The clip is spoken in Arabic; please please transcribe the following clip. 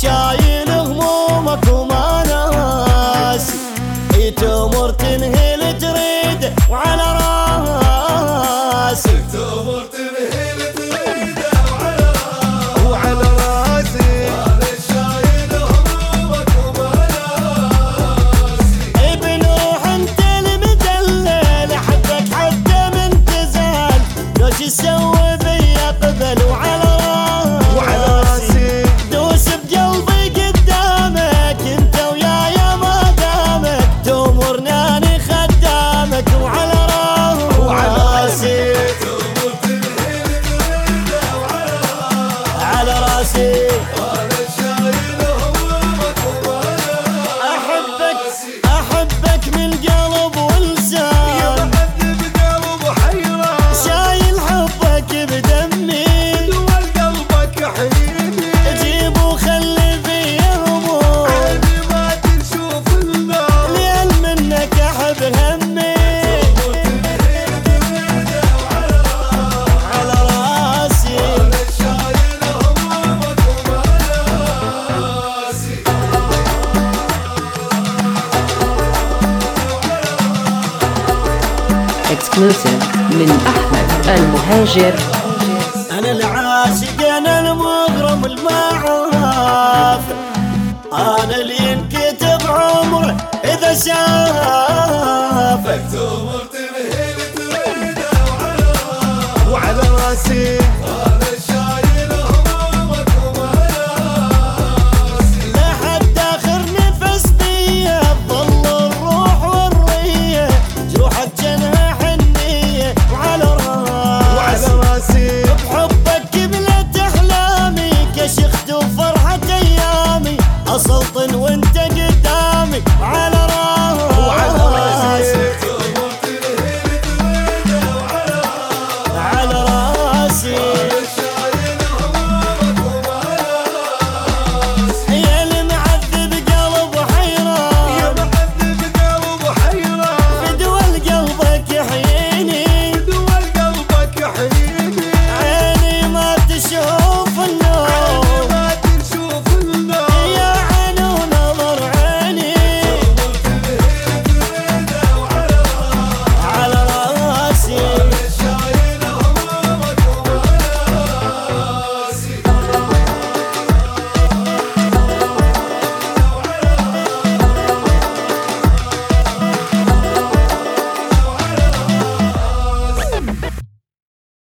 شايل همومك وما ناسي، تمر تنهل تريد وعلى راسي، تمر تنهل تريد وعلى راسي، انا شايل همومك وما ناسي. بنوح انت المدلل احبك حتى من تزال، لو شو تسوي بيا قبل وعلى راسي، دوس بقلبي قدامك انت ويايا ما دامك، تأمرني خدامك وعلى راسي، تمر تنهل تريد على راسي. انا شايل همومك وما ناسي. احبك من القلب ولسان، بحب بقلب حيران، شايل حبك بدمي، دول قلبك حيني، جيب وخلي فيه هموم، عيني ما تشوف النار، ليل منك احب همي، على راسي. انا شايل همومك وما ناسي. Exclusive من أحمد المهاجر. انا العاشق انا المغرم المعاف، انا اللي ينكتب عمره اذا شافك، تمر تنهل تريد وعلى راسي.